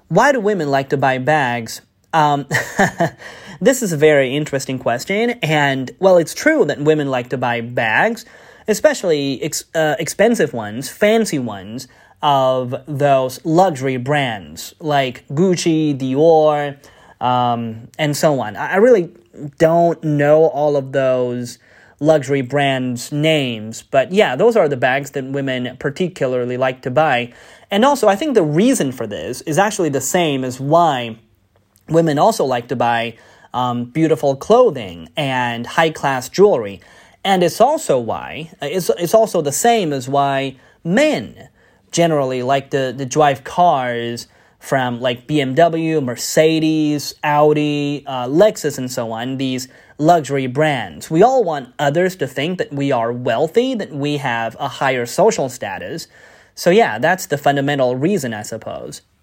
Why do women like to buy bags? This is a very interesting question, and, well, it's true that women like to buy bags, especially expensive ones, fancy ones, of those luxury brands, like Gucci, Dior, and so on. I really don't know all of those luxury brands' names, but yeah, those are the bags that women particularly like to buy. And also, I think the reason for this is actually the same as why women also like to buy beautiful clothing and high-class jewelry. And it's also the same as why men generally like to drive cars from like BMW, Mercedes, Audi, Lexus, and so on, these luxury brands. We all want others to think that we are wealthy, that we have a higher social status. So yeah, that's the fundamental reason, I suppose.